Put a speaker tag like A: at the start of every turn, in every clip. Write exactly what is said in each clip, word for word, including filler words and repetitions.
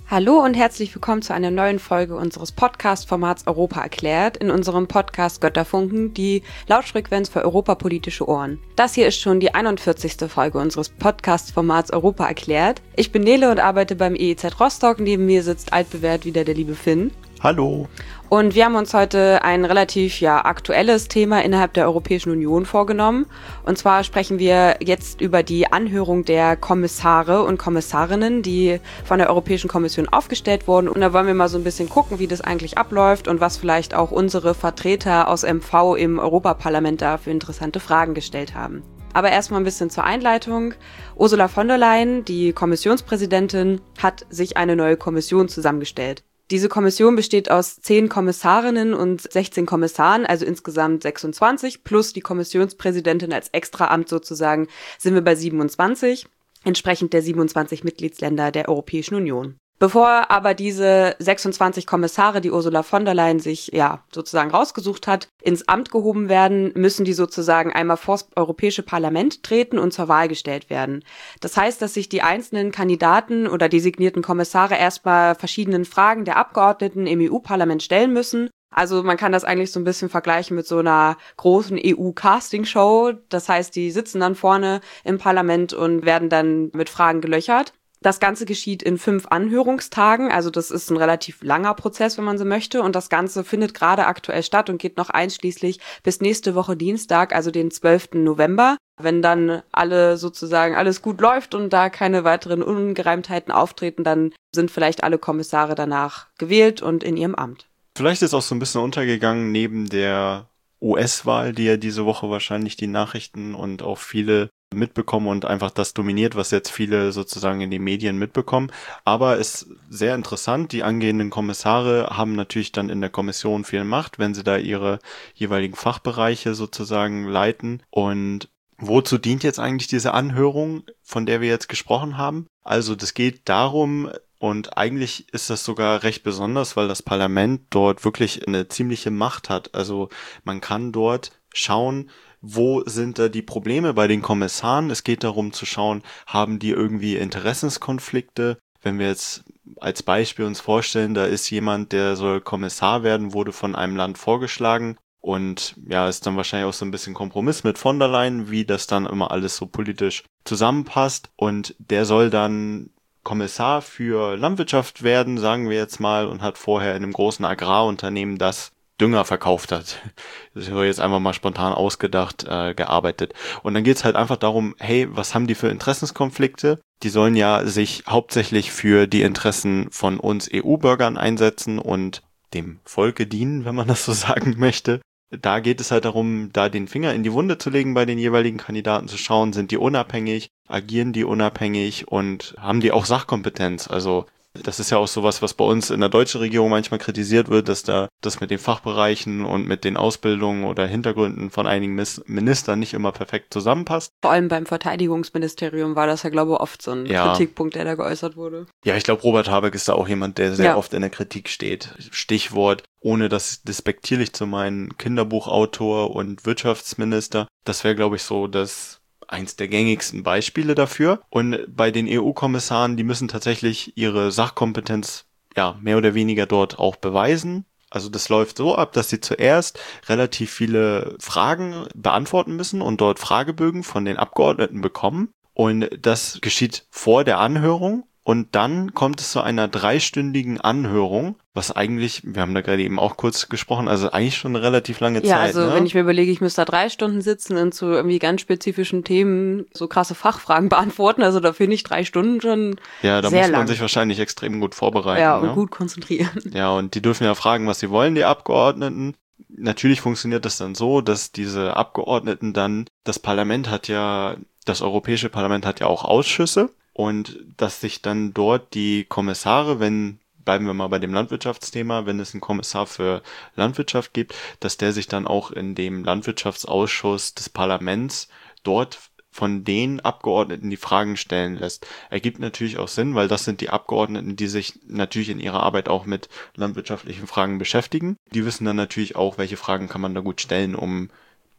A: Hallo und herzlich willkommen zu einer neuen Folge unseres Podcast-Formats Europa erklärt in unserem Podcast Götterfunken, die Lautfrequenz für europapolitische Ohren. Das hier ist schon die einundvierzigste Folge unseres Podcast-Formats Europa erklärt. Ich bin Nele und arbeite beim E E Z Rostock. Neben mir sitzt altbewährt wieder der liebe Finn.
B: Hallo.
A: Und wir haben uns heute ein relativ ja aktuelles Thema innerhalb der Europäischen Union vorgenommen. Und zwar sprechen wir jetzt über die Anhörung der Kommissare und Kommissarinnen, die von der Europäischen Kommission aufgestellt wurden. Und da wollen wir mal so ein bisschen gucken, wie das eigentlich abläuft und was vielleicht auch unsere Vertreter aus M V im Europaparlament da für interessante Fragen gestellt haben. Aber erstmal ein bisschen zur Einleitung. Ursula von der Leyen, die Kommissionspräsidentin, hat sich eine neue Kommission zusammengestellt. Diese Kommission besteht aus zehn Kommissarinnen und sechzehn Kommissaren, also insgesamt sechsundzwanzig, plus die Kommissionspräsidentin als Extraamt sozusagen, sind wir bei siebenundzwanzig, entsprechend der siebenundzwanzig Mitgliedsländer der Europäischen Union. Bevor aber diese sechsundzwanzig Kommissare, die Ursula von der Leyen sich ja sozusagen rausgesucht hat, ins Amt gehoben werden, müssen die sozusagen einmal vors Europäische Parlament treten und zur Wahl gestellt werden. Das heißt, dass sich die einzelnen Kandidaten oder designierten Kommissare erstmal verschiedenen Fragen der Abgeordneten im E U-Parlament stellen müssen. Also man kann das eigentlich so ein bisschen vergleichen mit so einer großen E U-Casting-Show. Das heißt, die sitzen dann vorne im Parlament und werden dann mit Fragen gelöchert. Das Ganze geschieht in fünf Anhörungstagen, also das ist ein relativ langer Prozess, wenn man so möchte, und das Ganze findet gerade aktuell statt und geht noch einschließlich bis nächste Woche Dienstag, also den zwölften November. Wenn dann alle sozusagen alles gut läuft und da keine weiteren Ungereimtheiten auftreten, dann sind vielleicht alle Kommissare danach gewählt und in ihrem Amt.
B: Vielleicht ist auch so ein bisschen untergegangen neben der U S-Wahl, die ja diese Woche wahrscheinlich die Nachrichten und auch viele mitbekommen und einfach das dominiert, was jetzt viele sozusagen in den Medien mitbekommen. Aber es ist sehr interessant, die angehenden Kommissare haben natürlich dann in der Kommission viel Macht, wenn sie da ihre jeweiligen Fachbereiche sozusagen leiten. Und wozu dient jetzt eigentlich diese Anhörung, von der wir jetzt gesprochen haben? Also das geht darum, und eigentlich ist das sogar recht besonders, weil das Parlament dort wirklich eine ziemliche Macht hat. Also man kann dort schauen, wo sind da die Probleme bei den Kommissaren? Es geht darum zu schauen, haben die irgendwie Interessenskonflikte? Wenn wir jetzt als Beispiel uns vorstellen, da ist jemand, der soll Kommissar werden, wurde von einem Land vorgeschlagen und ja, ist dann wahrscheinlich auch so ein bisschen Kompromiss mit von der Leyen, wie das dann immer alles so politisch zusammenpasst, und der soll dann Kommissar für Landwirtschaft werden, sagen wir jetzt mal, und hat vorher in einem großen Agrarunternehmen, das Dünger verkauft hat. Das ist jetzt einfach mal spontan ausgedacht, äh, gearbeitet. Und dann geht's halt einfach darum, hey, was haben die für Interessenskonflikte? Die sollen ja sich hauptsächlich für die Interessen von uns E U-Bürgern einsetzen und dem Volke dienen, wenn man das so sagen möchte. Da geht es halt darum, da den Finger in die Wunde zu legen bei den jeweiligen Kandidaten, zu schauen, sind die unabhängig, agieren die unabhängig und haben die auch Sachkompetenz. Also das ist ja auch sowas, was bei uns in der deutschen Regierung manchmal kritisiert wird, dass da das mit den Fachbereichen und mit den Ausbildungen oder Hintergründen von einigen Ministern nicht immer perfekt zusammenpasst.
A: Vor allem beim Verteidigungsministerium war das ja, glaube ich, oft so ein ja. Kritikpunkt, der da geäußert wurde.
B: Ja, ich glaube, Robert Habeck ist da auch jemand, der sehr ja. oft in der Kritik steht. Stichwort, ohne das despektierlich zu meinen, Kinderbuchautor und Wirtschaftsminister. Das wäre, glaube ich, so das eins der gängigsten Beispiele dafür. Und bei den E U-Kommissaren, die müssen tatsächlich ihre Sachkompetenz ja mehr oder weniger dort auch beweisen. Also das läuft so ab, dass sie zuerst relativ viele Fragen beantworten müssen und dort Fragebögen von den Abgeordneten bekommen. Und das geschieht vor der Anhörung. Und dann kommt es zu einer dreistündigen Anhörung, was eigentlich, wir haben da gerade eben auch kurz gesprochen, also eigentlich schon eine relativ lange
A: ja,
B: Zeit.
A: Ja, also
B: ne?
A: wenn ich mir überlege, ich müsste da drei Stunden sitzen und zu irgendwie ganz spezifischen Themen so krasse Fachfragen beantworten, also da finde ich drei Stunden schon
B: Ja, da
A: sehr
B: muss man
A: lang.
B: sich wahrscheinlich extrem gut vorbereiten.
A: Ja, und
B: ne?
A: gut konzentrieren.
B: Ja, und die dürfen ja fragen, was sie wollen, die Abgeordneten. Natürlich funktioniert das dann so, dass diese Abgeordneten dann, das Parlament hat ja, das Europäische Parlament hat ja auch Ausschüsse. Und dass sich dann dort die Kommissare, wenn, bleiben wir mal bei dem Landwirtschaftsthema, wenn es einen Kommissar für Landwirtschaft gibt, dass der sich dann auch in dem Landwirtschaftsausschuss des Parlaments dort von den Abgeordneten die Fragen stellen lässt. Ergibt natürlich auch Sinn, weil das sind die Abgeordneten, die sich natürlich in ihrer Arbeit auch mit landwirtschaftlichen Fragen beschäftigen. Die wissen dann natürlich auch, welche Fragen kann man da gut stellen, um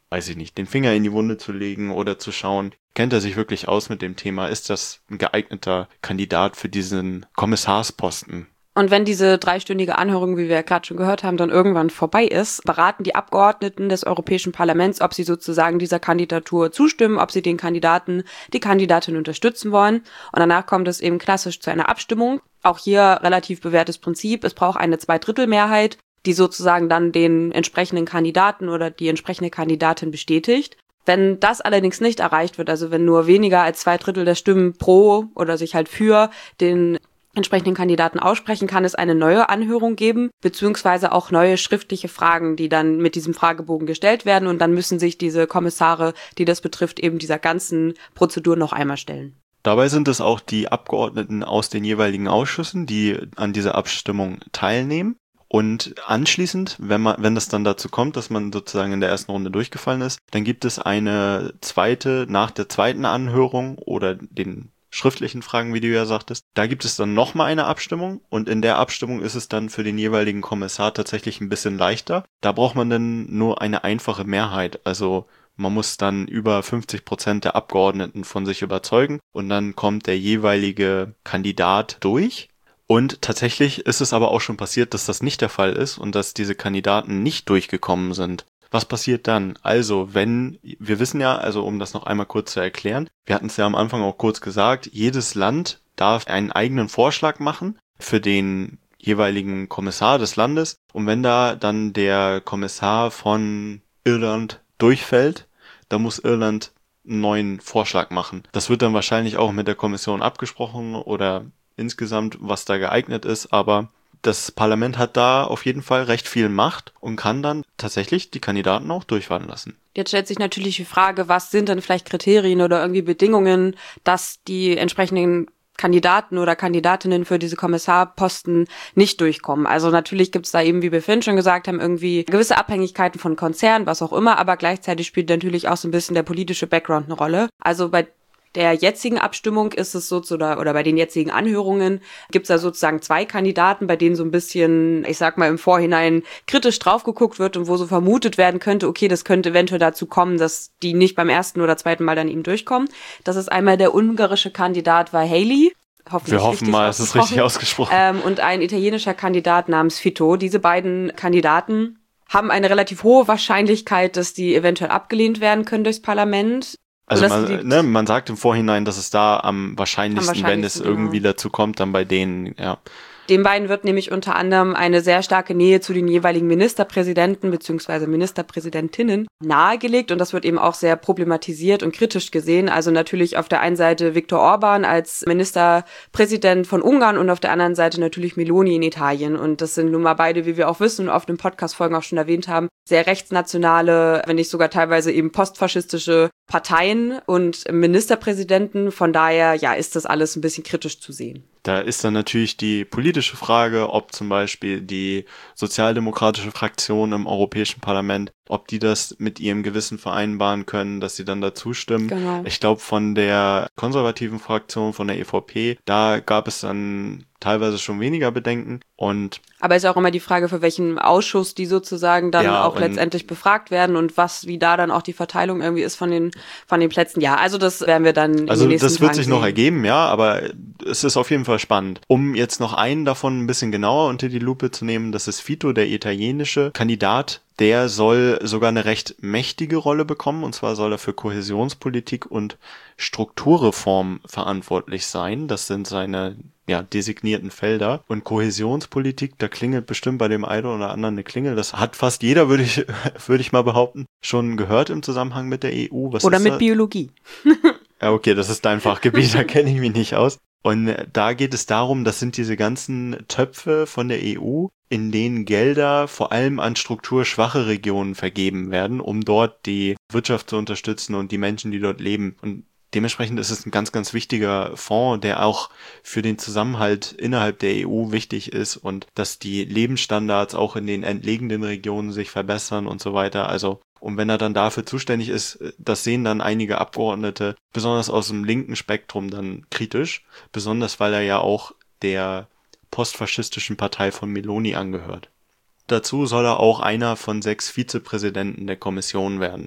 B: weiß ich nicht, den Finger in die Wunde zu legen oder zu schauen, kennt er sich wirklich aus mit dem Thema? Ist das ein geeigneter Kandidat für diesen Kommissarsposten?
A: Und wenn diese dreistündige Anhörung, wie wir ja gerade schon gehört haben, dann irgendwann vorbei ist, beraten die Abgeordneten des Europäischen Parlaments, ob sie sozusagen dieser Kandidatur zustimmen, ob sie den Kandidaten, die Kandidatin unterstützen wollen. Und danach kommt es eben klassisch zu einer Abstimmung. Auch hier relativ bewährtes Prinzip. Es braucht eine Zweidrittelmehrheit, die sozusagen dann den entsprechenden Kandidaten oder die entsprechende Kandidatin bestätigt. Wenn das allerdings nicht erreicht wird, also wenn nur weniger als zwei Drittel der Stimmen pro oder sich halt für den entsprechenden Kandidaten aussprechen, kann es eine neue Anhörung geben, beziehungsweise auch neue schriftliche Fragen, die dann mit diesem Fragebogen gestellt werden, und dann müssen sich diese Kommissare, die das betrifft, eben dieser ganzen Prozedur noch einmal stellen.
B: Dabei sind es auch die Abgeordneten aus den jeweiligen Ausschüssen, die an dieser Abstimmung teilnehmen. Und anschließend, wenn man, wenn das dann dazu kommt, dass man sozusagen in der ersten Runde durchgefallen ist, dann gibt es eine zweite, nach der zweiten Anhörung oder den schriftlichen Fragen, wie du ja sagtest, da gibt es dann nochmal eine Abstimmung, und in der Abstimmung ist es dann für den jeweiligen Kommissar tatsächlich ein bisschen leichter. Da braucht man dann nur eine einfache Mehrheit, also man muss dann über fünfzig Prozent der Abgeordneten von sich überzeugen, und dann kommt der jeweilige Kandidat durch. Und tatsächlich ist es aber auch schon passiert, dass das nicht der Fall ist und dass diese Kandidaten nicht durchgekommen sind. Was passiert dann? Also, wenn, wir wissen ja, also um das noch einmal kurz zu erklären, wir hatten es ja am Anfang auch kurz gesagt, jedes Land darf einen eigenen Vorschlag machen für den jeweiligen Kommissar des Landes, und wenn da dann der Kommissar von Irland durchfällt, dann muss Irland einen neuen Vorschlag machen. Das wird dann wahrscheinlich auch mit der Kommission abgesprochen oder insgesamt, was da geeignet ist, aber das Parlament hat da auf jeden Fall recht viel Macht und kann dann tatsächlich die Kandidaten auch durchfahren lassen.
A: Jetzt stellt sich natürlich die Frage, was sind denn vielleicht Kriterien oder irgendwie Bedingungen, dass die entsprechenden Kandidaten oder Kandidatinnen für diese Kommissarposten nicht durchkommen. Also natürlich gibt es da eben, wie wir vorhin schon gesagt haben, irgendwie gewisse Abhängigkeiten von Konzernen, was auch immer, aber gleichzeitig spielt natürlich auch so ein bisschen der politische Background eine Rolle. Also bei der jetzigen Abstimmung ist es so, oder, oder bei den jetzigen Anhörungen gibt es da sozusagen zwei Kandidaten, bei denen so ein bisschen, ich sag mal, im Vorhinein kritisch drauf geguckt wird und wo so vermutet werden könnte, okay, das könnte eventuell dazu kommen, dass die nicht beim ersten oder zweiten Mal dann eben durchkommen. Das ist einmal der ungarische Kandidat Várhelyi.
B: Wir hoffen mal, es ist richtig ausgesprochen.
A: Ähm, und ein italienischer Kandidat namens Fitto. Diese beiden Kandidaten haben eine relativ hohe Wahrscheinlichkeit, dass die eventuell abgelehnt werden können durchs Parlament.
B: Also man, ne, man sagt im Vorhinein, dass es da am wahrscheinlichsten, am wahrscheinlichsten wenn es genau. irgendwie dazu kommt, dann bei denen, ja.
A: Den beiden wird nämlich unter anderem eine sehr starke Nähe zu den jeweiligen Ministerpräsidenten bzw. Ministerpräsidentinnen nahegelegt, und das wird eben auch sehr problematisiert und kritisch gesehen. Also natürlich auf der einen Seite Viktor Orban als Ministerpräsident von Ungarn und auf der anderen Seite natürlich Meloni in Italien. Und das sind nun mal beide, wie wir auch wissen und auf den Podcast-Folgen auch schon erwähnt haben, sehr rechtsnationale, wenn nicht sogar teilweise eben postfaschistische Parteien und Ministerpräsidenten. Von daher, ja, ist das alles ein bisschen kritisch zu sehen.
B: Da ist dann natürlich die politische Frage, ob zum Beispiel die sozialdemokratische Fraktion im Europäischen Parlament, ob die das mit ihrem Gewissen vereinbaren können, dass sie dann dazu stimmen.
A: Genau.
B: Ich glaube, von der konservativen Fraktion, von der E V P, da gab es dann teilweise schon weniger Bedenken. Und
A: aber ist auch immer die Frage, für welchen Ausschuss die sozusagen dann ja, auch letztendlich befragt werden und was, wie da dann auch die Verteilung irgendwie ist von den von den Plätzen. Ja, also das werden wir dann in
B: also
A: den nächsten
B: das wird
A: Tagen
B: sich
A: sehen.
B: noch ergeben, ja, aber es ist auf jeden Fall spannend. Um jetzt noch einen davon ein bisschen genauer unter die Lupe zu nehmen, das ist Fitto, der italienische Kandidat. Der soll sogar eine recht mächtige Rolle bekommen, und zwar soll er für Kohäsionspolitik und Strukturreform verantwortlich sein. Das sind seine ja designierten Felder. Und Kohäsionspolitik, da klingelt bestimmt bei dem einen oder anderen eine Klingel. Das hat fast jeder, würde ich würde ich mal behaupten, schon gehört im Zusammenhang mit der E U. Was
A: oder
B: ist
A: mit
B: das?
A: Biologie.
B: Ja, okay, das ist dein Fachgebiet, da kenne ich mich nicht aus. Und da geht es darum, das sind diese ganzen Töpfe von der E U, in denen Gelder vor allem an strukturschwache Regionen vergeben werden, um dort die Wirtschaft zu unterstützen und die Menschen, die dort leben. Und dementsprechend ist es ein ganz, ganz wichtiger Fonds, der auch für den Zusammenhalt innerhalb der E U wichtig ist und dass die Lebensstandards auch in den entlegenen Regionen sich verbessern und so weiter. Also, und wenn er dann dafür zuständig ist, das sehen dann einige Abgeordnete, besonders aus dem linken Spektrum, dann kritisch. Besonders, weil er ja auch der postfaschistischen Partei von Meloni angehört. Dazu soll er auch einer von sechs Vizepräsidenten der Kommission werden.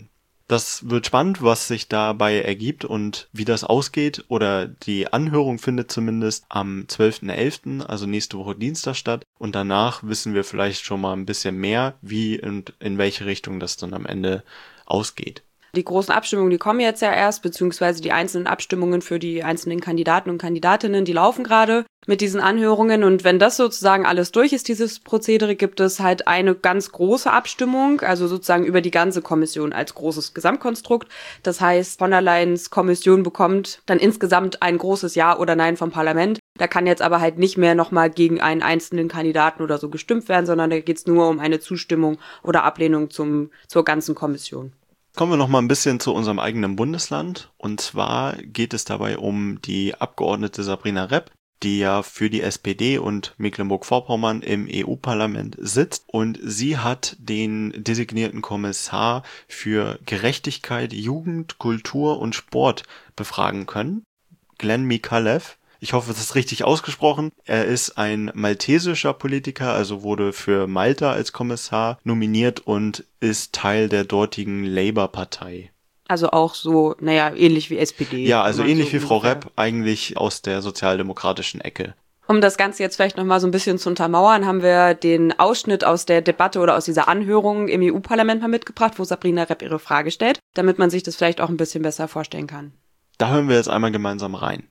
B: Das wird spannend, was sich dabei ergibt und wie das ausgeht. Oder die Anhörung findet zumindest am zwölften elften, also nächste Woche Dienstag statt. Und danach wissen wir vielleicht schon mal ein bisschen mehr, wie und in welche Richtung das dann am Ende ausgeht.
A: Die großen Abstimmungen, die kommen jetzt ja erst, beziehungsweise die einzelnen Abstimmungen für die einzelnen Kandidaten und Kandidatinnen, die laufen gerade mit diesen Anhörungen. Und wenn das sozusagen alles durch ist, dieses Prozedere, gibt es halt eine ganz große Abstimmung, also sozusagen über die ganze Kommission als großes Gesamtkonstrukt. Das heißt, von der Leyens Kommission bekommt dann insgesamt ein großes Ja oder Nein vom Parlament. Da kann jetzt aber halt nicht mehr nochmal gegen einen einzelnen Kandidaten oder so gestimmt werden, sondern da geht es nur um eine Zustimmung oder Ablehnung zum, zur ganzen Kommission.
B: Kommen wir noch mal ein bisschen zu unserem eigenen Bundesland. Und zwar geht es dabei um die Abgeordnete Sabrina Repp, die ja für die S P D und Mecklenburg-Vorpommern im E U-Parlament sitzt. Und sie hat den designierten Kommissar für Gerechtigkeit, Jugend, Kultur und Sport befragen können, Glenn Micallef. Ich hoffe, das ist richtig ausgesprochen. Er ist ein maltesischer Politiker, also wurde für Malta als Kommissar nominiert und ist Teil der dortigen Labour-Partei.
A: Also auch so, naja, ähnlich wie S P D.
B: Ja, also ähnlich
A: so
B: wie Frau
A: ungefähr.
B: Repp, eigentlich aus der sozialdemokratischen Ecke.
A: Um das Ganze jetzt vielleicht nochmal so ein bisschen zu untermauern, haben wir den Ausschnitt aus der Debatte oder aus dieser Anhörung im E U-Parlament mal mitgebracht, wo Sabrina Repp ihre Frage stellt, damit man sich das vielleicht auch ein bisschen besser vorstellen kann.
B: Da hören wir jetzt einmal gemeinsam rein.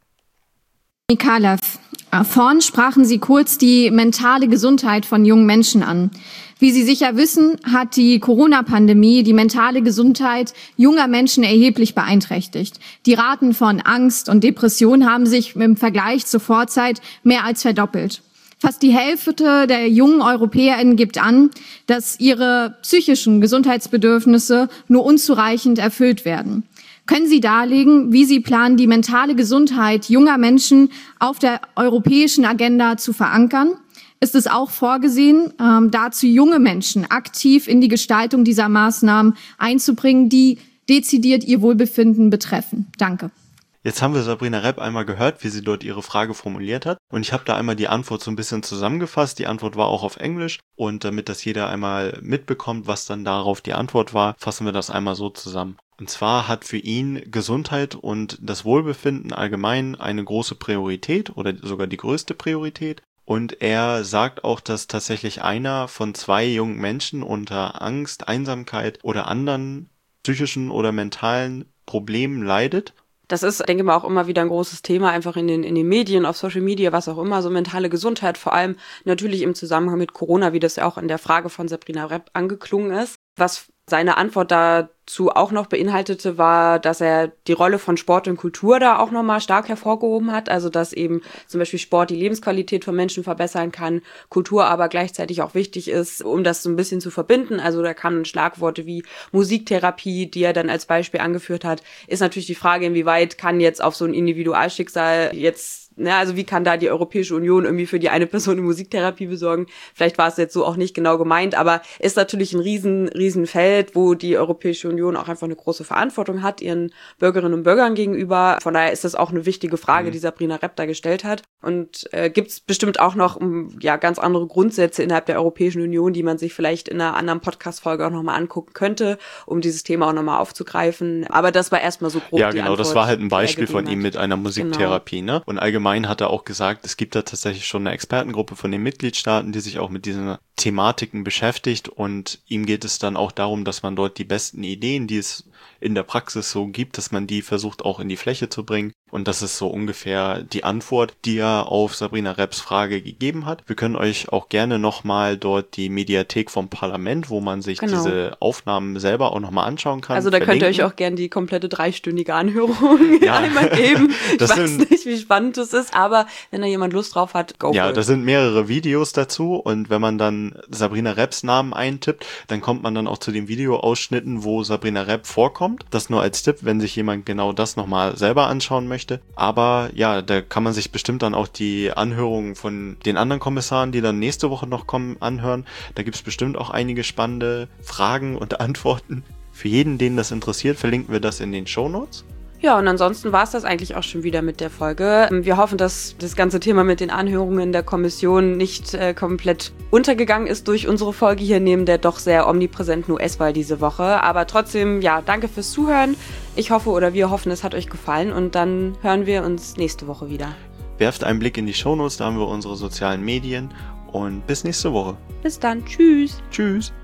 C: Micallef, vorhin sprachen Sie kurz die mentale Gesundheit von jungen Menschen an. Wie Sie sicher wissen, hat die Corona-Pandemie die mentale Gesundheit junger Menschen erheblich beeinträchtigt. Die Raten von Angst und Depression haben sich im Vergleich zur Vorzeit mehr als verdoppelt. Fast die Hälfte der jungen EuropäerInnen gibt an, dass ihre psychischen Gesundheitsbedürfnisse nur unzureichend erfüllt werden. Können Sie darlegen, wie Sie planen, die mentale Gesundheit junger Menschen auf der europäischen Agenda zu verankern? Ist es auch vorgesehen, ähm, dazu junge Menschen aktiv in die Gestaltung dieser Maßnahmen einzubringen, die dezidiert ihr Wohlbefinden betreffen? Danke.
B: Jetzt haben wir Sabrina Repp einmal gehört, wie sie dort ihre Frage formuliert hat. Und ich habe da einmal die Antwort so ein bisschen zusammengefasst. Die Antwort war auch auf Englisch. Und damit das jeder einmal mitbekommt, was dann darauf die Antwort war, fassen wir das einmal so zusammen. Und zwar hat für ihn Gesundheit und das Wohlbefinden allgemein eine große Priorität oder sogar die größte Priorität. Und er sagt auch, dass tatsächlich einer von zwei jungen Menschen unter Angst, Einsamkeit oder anderen psychischen oder mentalen Problemen leidet.
A: Das ist, denke ich mal, auch immer wieder ein großes Thema, einfach in den, in den Medien, auf Social Media, was auch immer, so mentale Gesundheit, vor allem natürlich im Zusammenhang mit Corona, wie das ja auch in der Frage von Sabrina Repp angeklungen ist. Was seine Antwort dazu auch noch beinhaltete, war, dass er die Rolle von Sport und Kultur da auch nochmal stark hervorgehoben hat. Also, dass eben zum Beispiel Sport die Lebensqualität von Menschen verbessern kann, Kultur aber gleichzeitig auch wichtig ist, um das so ein bisschen zu verbinden. Also, da kamen Schlagworte wie Musiktherapie, die er dann als Beispiel angeführt hat. Ist natürlich die Frage, inwieweit kann jetzt auf so ein Individualschicksal jetzt Ne, also wie kann da die Europäische Union irgendwie für die eine Person eine Musiktherapie besorgen? Vielleicht war es jetzt so auch nicht genau gemeint, aber ist natürlich ein riesen, riesen Feld, wo die Europäische Union auch einfach eine große Verantwortung hat, ihren Bürgerinnen und Bürgern gegenüber. Von daher ist das auch eine wichtige Frage, mhm. die Sabrina Repp da gestellt hat. Und äh, gibt es bestimmt auch noch ja ganz andere Grundsätze innerhalb der Europäischen Union, die man sich vielleicht in einer anderen Podcast-Folge auch nochmal angucken könnte, um dieses Thema auch nochmal aufzugreifen. Aber das war erstmal so grob
B: Ja,
A: die
B: genau,
A: Antwort,
B: das war halt ein Beispiel von
A: hat.
B: ihm mit einer Musiktherapie, genau. ne? Und allgemein hat er auch gesagt, es gibt da tatsächlich schon eine Expertengruppe von den Mitgliedstaaten, die sich auch mit diesen Thematiken beschäftigt und ihm geht es dann auch darum, dass man dort die besten Ideen, die es in der Praxis so gibt, dass man die versucht auch in die Fläche zu bringen. Und das ist so ungefähr die Antwort, die er auf Sabrina Repps Frage gegeben hat. Wir können euch auch gerne nochmal dort die Mediathek vom Parlament, wo man sich genau. diese Aufnahmen selber auch nochmal anschauen kann.
A: Also da verlinken. Könnt ihr euch auch gerne die komplette dreistündige Anhörung ja. einmal geben. Ich das weiß sind, nicht, wie spannend es ist, aber wenn da jemand Lust drauf hat, go
B: Ja,
A: for it.
B: da sind mehrere Videos dazu und wenn man dann Sabrina Repps Namen eintippt, dann kommt man dann auch zu den Videoausschnitten, wo Sabrina Repp vorkommt. Das nur als Tipp, wenn sich jemand genau das nochmal selber anschauen möchte. Aber ja, da kann man sich bestimmt dann auch die Anhörungen von den anderen Kommissaren, die dann nächste Woche noch kommen, anhören. Da gibt's bestimmt auch einige spannende Fragen und Antworten. Für jeden, den das interessiert, verlinken wir das in den Shownotes.
A: Ja, und ansonsten war es das eigentlich auch schon wieder mit der Folge. Wir hoffen, dass das ganze Thema mit den Anhörungen der Kommission nicht äh, komplett untergegangen ist durch unsere Folge hier neben der doch sehr omnipräsenten U S-Wahl diese Woche. Aber trotzdem, ja, danke fürs Zuhören. Ich hoffe oder wir hoffen, es hat euch gefallen und dann hören wir uns nächste Woche wieder.
B: Werft einen Blick in die Shownotes, da haben wir unsere sozialen Medien und bis nächste Woche.
A: Bis dann. Tschüss.
B: Tschüss.